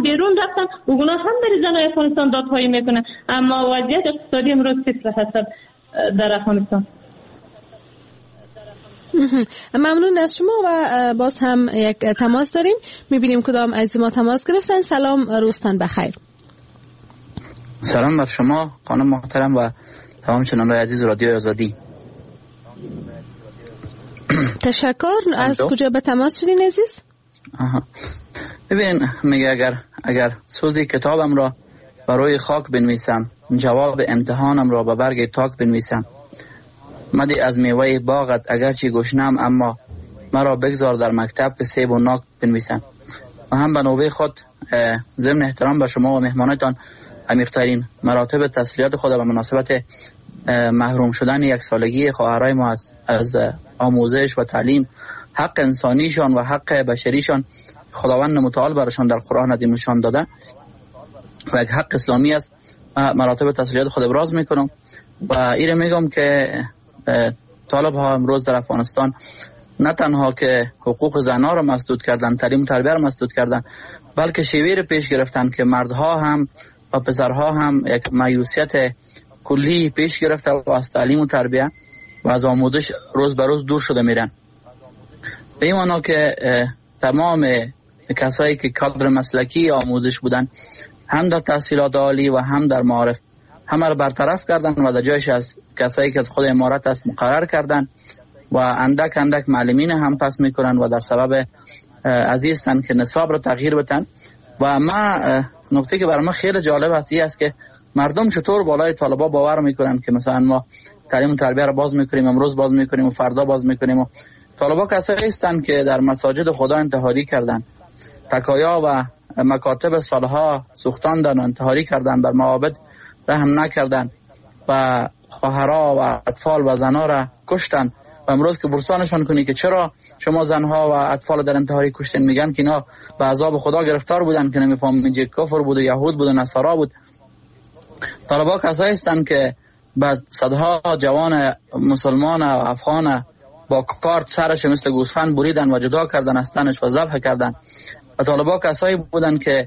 بیرون رفتن اونا هم برای زنای افغانستان دادخواهی میکنن. اما وضعیت اقتصادی امروز صفر هست در افغانستان. ممنون از شما و باز هم یک تماس داریم. میبینیم کدام از ما تماس گرفتن. سلام، روزتان بخیر. سلام بر شما خانم محترم و تمام شنوندگان عزیز رادیو آزادی. تشکر. از کجا به تماس شدین عزیز؟ ببین، میگه اگر سوزی کتابم را برای خاک بنویسم، جواب امتحانم را به برگ تاک بنویسم، مدی از میوه باغت اگرچه گشنم، اما مرا بگذار در مکتب که سیب و ناک بنویسم. و هم به نوبه خود ضمن احترام به شما و مهمانتان عمیق‌ترین مراتب تسلیت خود به مناسبت محروم شدن یک سالگی خواهرای ما از آموزش و تعلیم، حق انسانیشان و حق بشریشان خداوند متعال برشان در قرآن عظیمشان داده و یک حق اسلامی است. مراتب تسلیت خود ابراز میکنم و ایره میگم که طالب ها امروز در افغانستان نه تنها که حقوق زنها را مسدود کردن، تعلیم و تربیه را مسدود کردن، بلکه شیوه را پیش گرفتن که مردها هم و پسرها هم یک مایوسیت کلی پیش گرفته و از تعلیم و تربیه و از آموزش روز به روز دور شده میرن. به این معنا که تمام کسایی که کادر مسلکی آموزش بودن، هم در تحصیلات عالی و هم در معارف، همه را برطرف کردن و در جایش از کسایی که از خود امارت است مقرر کردن و اندک اندک معلمین هم پس میکنن و در سبب عزیزتن که نصاب را تغییر بتن. و ما نکته که برای ما خیلی جالب است این است که مردم چطور بالای طالبا باور میکنن که مثلا ما تعلیم و تربیه را باز میکنیم، امروز باز میکنیم و فردا باز میکنیم. و طالبا کسایی هستند که در مساجد خدا انتحاری کردن، تکایا و مکاتب سالها سوختاندن و انتحاری کردن، بر معابد رحم نکردن و خواهرها و اطفال و زنها را کشتن. و امروز که برسانشان کنی که چرا شما زنها و اطفال در انتحاری کشتین، میگن که اینا به عذاب خدا گرفتار بودن که نمیفهمید کفر بود و یهود بود و نصارا بود. طالبا کسایی هستند که بعد صدها جوان مسلمان و افغان با کارت سرش مثل گوسفند بریدن و جدا کردن از تنش و ذبح کردن. و طالبا کسایی بودن که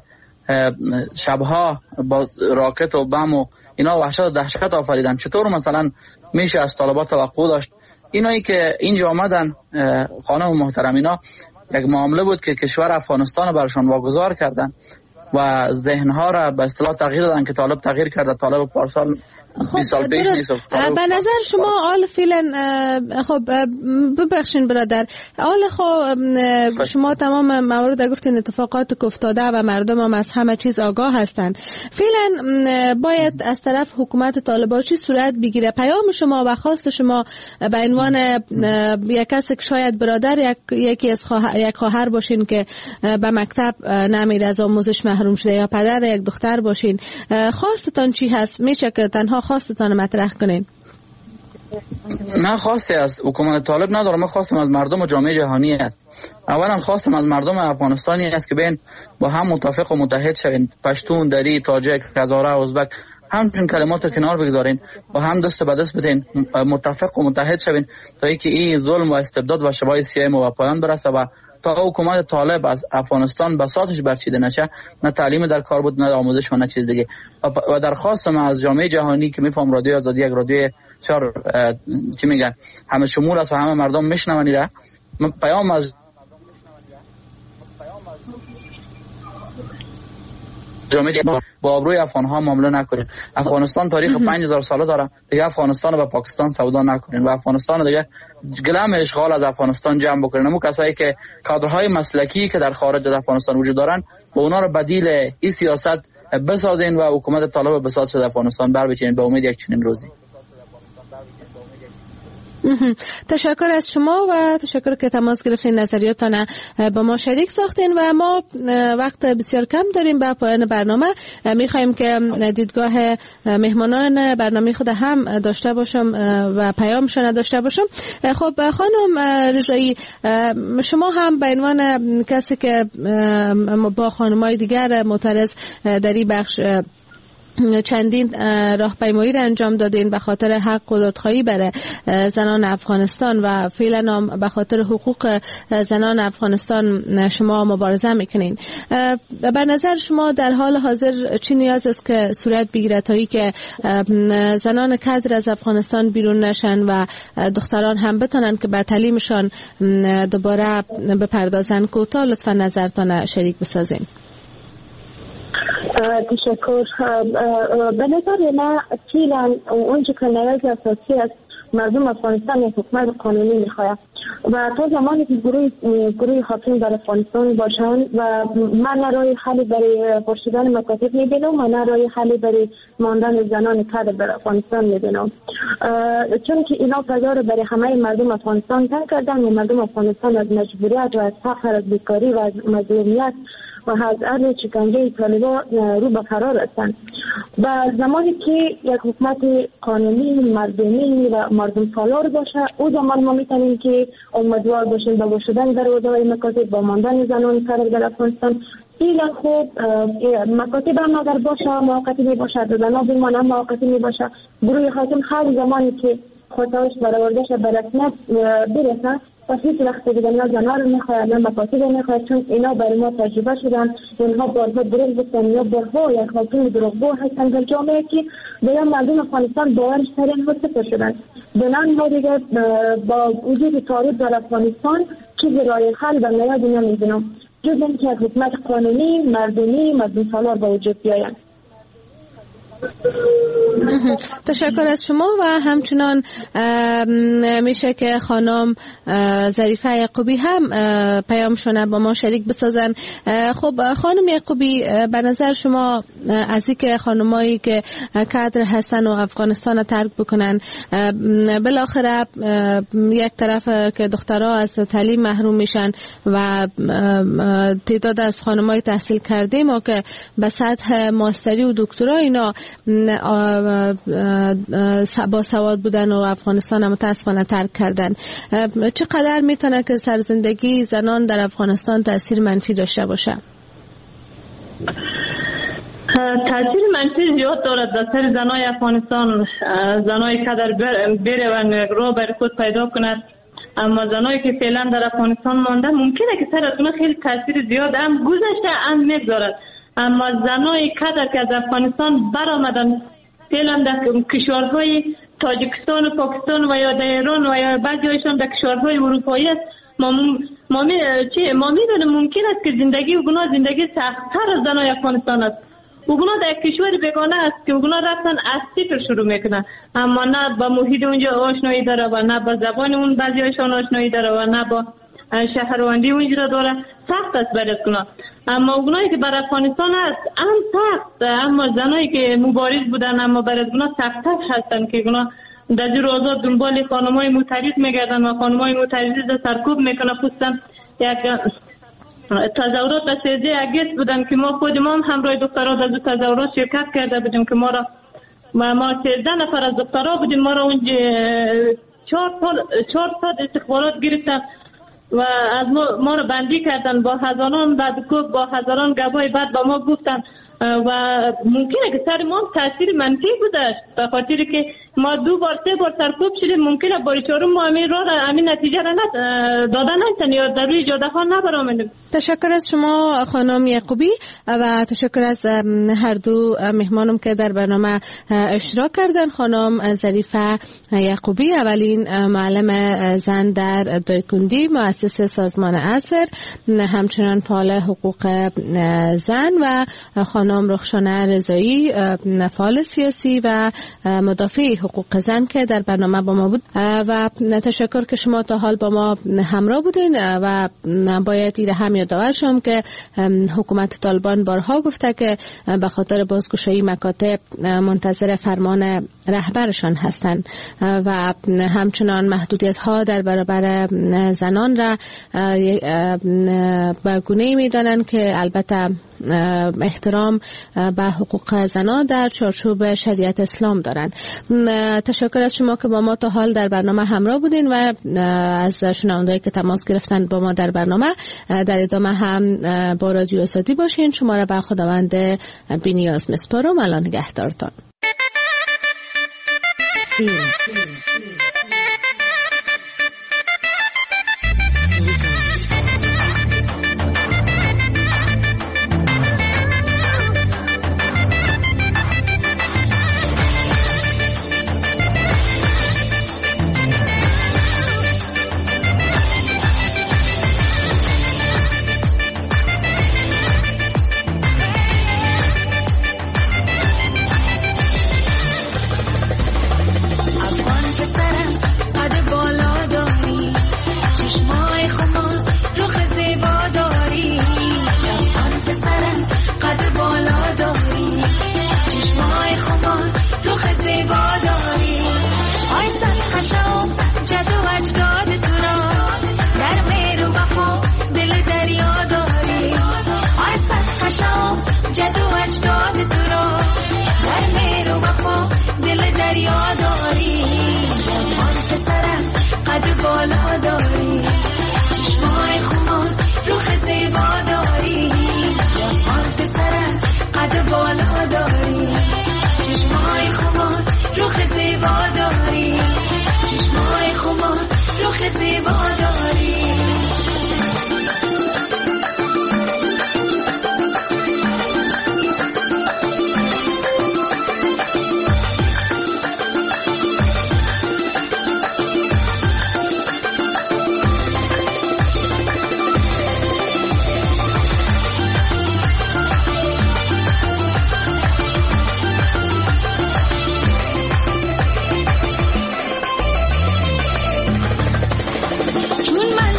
شبها با راکت و بم و اینا وحشت و دهشت آفریدن. چطور مثلا میشه از طالبا توقع داشت؟ اینایی که اینجا آمدن خانم محترم، اینا یک معامله بود که کشور افغانستان برشان واگذار کردن و ذهنها را به اصطلاح تغییر دادن که طالب تغییر کرده، طالب پارسال 20 سال پیش نیست. به نظر شما آل فعلا خب ببخشین برادر، آل خب شما تمام موارد گفتین اتفاقات که افتاده و مردم هم از همه چیز آگاه هستند. فعلا باید از طرف حکومت طالبان چی صورت بگیره؟ پیام شما و خواست شما به عنوان یک کسی که شاید برادر یکی از یک خواهر باشین که به مکتب نمیره، از آموزش محروم شده، یا پدر یک دختر باشین، خواستتان چی هست؟ میشه که تنها خواستتان مطرح کنین؟ من خواسته از حکومت طالب ندارم، من خواستم از مردم و جامعه جهانی است. اولا خواستم از مردم افغانستانی است که بین با هم متفق و متحد شوین، پشتون، دری، تاجک، هزاره، ازبک، همچون کلمات رو کنار بگذارین و هم دست به دست بدین، متفق و متحد شوین تا اینکه این ظلم و استبداد و شبای سیاه ما به پایان برسه و تا حکومت طالب از افغانستان بساطش برچیده نشه، نه تعلیم در کار بود، نه آموزش و نه چیز دیگه. و درخواست من از جامعه جهانی که میفهم رادیو آزادی یک رادیو چی میگن همه شمول است و همه مردم میشنون ایره، پیام از جامعه با آبروی افغان ها معامله نکنین. افغانستان تاریخ 5000 ساله داره دیگه. افغانستان و پاکستان سودا نکنین و افغانستان دیگه گلم اشغال از افغانستان جمع بکنین. اون کسایی که کادرهای مسلکی که در خارج از افغانستان وجود دارن با اونا رو بدیل این سیاست بسازین و حکومت طالب بساط شده افغانستان بر بچینین به امید یک چنین روزی. تشکر از شما و تشکر که تماس گرفتین، نظریاتتان با ما شریک ساختین و ما وقت بسیار کم داریم. به پایان برنامه میخوایم که دیدگاه مهمانان برنامه خود هم داشته باشم و پیامشان داشته باشم. خب خانم رضایی، شما هم به عنوان کسی که با خانمای دیگر معترض در این بخش چندین راهپیمایی را انجام دادین به خاطر حق و دادخواهی برای زنان افغانستان و فعلا هم به خاطر حقوق زنان افغانستان شما مبارزه میکنین. به نظر شما در حال حاضر چی نیاز است که صورت بگیره تا ای که زنان کادر از افغانستان بیرون نشن و دختران هم بتونن که به تعلیمشان دوباره بپردازن؟ کوتاه لطفا نظرتان شریک بسازین. تشکر. به نظر من فعلا اونچه که نیاز اساسی است مردم افغانستان یک حکومت قانونی میخواهد و تا زمانی که گروه حاکم در افغانستان باشند و من نه راه حلی برای پرشیدن مکاتب میبینم و نه راه حلی برای ماندن زنان کادر در افغانستان میبینم، چون که اینا فضا رو برای همه مردم افغانستان تنگ کردن و مردم افغانستان از مجبوریت و از فقر، از بیکاری و از مظلومیت و از عدل شکنجه طالبان رو به فرار هستند. و زمانی که یک حکومت قانونی، مردمی و مردم سالار باشه، او زمان ما میتونیم که امیدوار باشیم با شدن در حوزه مکاتب، با ماندن زنان کادر در افغانستان. فعلا خوب مکاتب هم اگر باشه موقتی می باشه، زنان بیمان هم موقتی می باشه، گروه حاکم هر زمانی که خواهش برآورده شد به رسمیت برسه و هیچ وقت دیگه نه زنان رو میخواهد نه مکاتب رو میخواهد، چون اینا برای ما تجربه شدن، اینها بارها دروغ گفتن یا بارها یک حاکم دروغگو هستن در جامعه که دیگه مردم افغانستان باورش سر اینها صفر شدن. بنان ما دیگه با وجود تاریخ در افغانستان چیزی راه حل و نیازی نمی‌بینم جز اینکه حکومت قانونی، مردمی، مردم سالار با وجود بیاید. تشکر از شما و همچنان میشه که خانم ظریفه یعقوبی هم پیامشون با ما شریک بسازن. خب خانم یعقوبی، به نظر شما از اینکه خانمایی که کادر هستن و افغانستان رو ترک بکنن، بالاخره یک طرف که دخترها از تعلیم محروم میشن و تعداد از خانمای تحصیل کرده ما که به سطح ماستری و دکترا اینا با سواد بودن و افغانستان متاسفانه ترک کردن، چقدر میتونه که سرزندگی زنان در افغانستان تاثیر منفی داشته باشه؟ تاثیر منفی زیاد دارد در سر زنای افغانستان. زنای کادر بره و راه برای خود پیدا کند، اما زنایی که فعلا در افغانستان مانده ممکنه که سر از اونها خیلی تاثیر زیاد هم گذشته هم میگذارد، اما زنای کادر که از افغانستان برآمدن فعلا در کشورهای تاجیکستان و پاکستان و یا در ایران و یا بعضی هایشان در کشورهای اروپایی است، ما میدونیم ممکن است که زندگی اونا زندگی سخت‌تر از زنای افغانستان است. اونا در کشور بیگانه است که اونا رفتن از صفر شروع میکنن، اما نه با محیط اونجا آشنایی داره و نه با زبان اون بعضی هایشان آشنایی داره و نه با شهروندی اونجا داره. سخت است برای اونا. اما اونایی که بر افغانستان است هم سخت، اما زنایی که مبارز بودن اما برای اونا سخت‌تر هستن که اونا در جور آزاد دنبال خانمای معترض میگردن و خانمای معترض را سرکوب میکنه. خصوصا یک تظاهرات در 13 آگوست بودن که ما خود ما هم همراه دخترها در تظاهرات شرکت کرده بودیم که ما 13 نفر از دخترها بودیم، ما را اونجا 4 ساعت استخبارات گرفتن و از ما را بندی کردن با هزاران بدکوب، با هزاران گواهی بعد با ما گفتن و ممکنه که سر ما تاثیر منفی بوده به خاطر که ما 2 بار 3 بار سرکوب شدیم، ممکنه بار چهارم ما همین نتیجه را دادن نشن یا در روی جاده ها نبرآمدیم. تشکر از شما خانم یعقوبی و تشکر از هر دو مهمانم که در برنامه اشتراک کردن. خانم ظریفه یعقوبی، اولین معلم زن در دایکندی مؤسس سازمان عصر، همچنان فعال حقوق زن، و خانم رخشانه رضایی، فعال سیاسی و مدافع حقوق زن که در برنامه با ما بود. و تشکر که شما تا حال با ما همراه بودین و باید ایره هم یادآور شم که حکومت طالبان بارها گفته که به خاطر بازگشایی مکاتب منتظر فرمان رهبرشان هستند و همچنان محدودیت ها در برابر زنان را به گونه‌ای می‌دانند که البته احترام به حقوق زنان در چارچوب شریعت اسلام دارند. تشکر از شما که با ما تا حال در برنامه همراه بودین و از شنوندهایی که تماس گرفتن با ما در برنامه. در ادامه هم با رادیو آزادی باشین. شما را به خداوند بی‌نیاز میسپارم. الله نگهدارتان.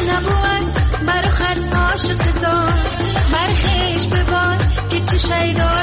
عاشق زار برخیش ببار که چه شیدا